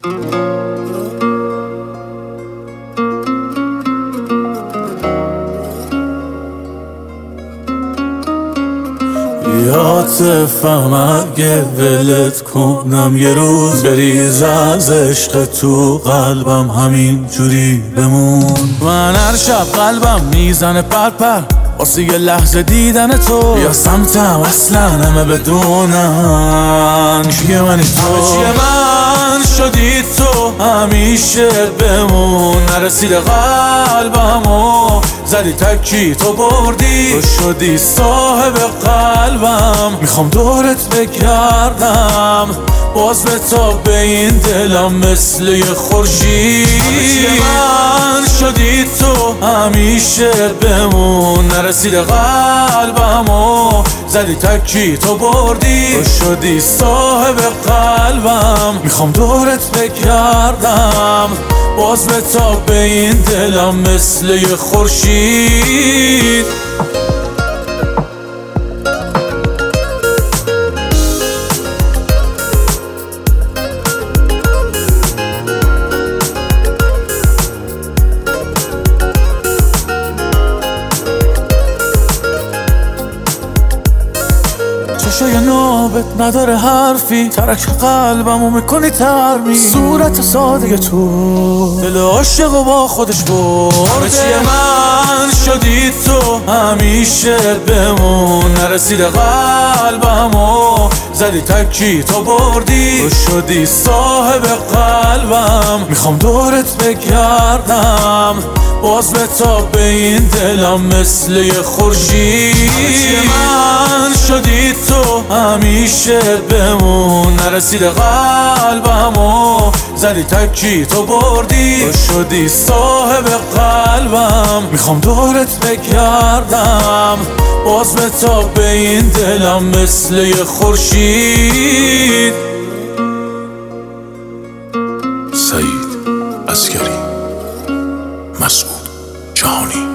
یادم اگه ولت کنم یه روز بریز از عشق تو قلبم همین جوری بمون. من هر شب قلبم میزنه پر واسه یه لحظه دیدن تو. یا سمتم اصلا همه بدونن کیه منی تو. چیه من شدی تو همیشه بمون. نرسیده قلبمو زدی تکی تو بردی. تو شدی صاحب قلبم میخوام دورت بگردم باز به تا به این دلم مثل یه خورشید. من شدی تو همیشه بمون. نرسیده قلبمو زدی تکی تو بردی. تو شدی صاحب قلبم میخوام دورت بگردم باز به تا به این دلم مثل یه خورشید. چشای نابت نداره حرفی. ترک قلبمو میکنی ترمی. صورت ساده تو دل عاشق و با خودش برده. چیه من شدی تو همیشه بمون. نرسیده قلبمو زدی تکی تو بردی. تو شدی صاحب قلبم میخوام دورت بگردم باز به تا به این دلم مثل یه خورشید. من شدی تو همیشه بمون. نرسیده قلبمو زدی تکی تو بردی. تو شدی صاحب قلبم میخوام دورت بگردم باز به تا به این دلم مثل یه خورشید. سعید عسگری، مسعود جهانی.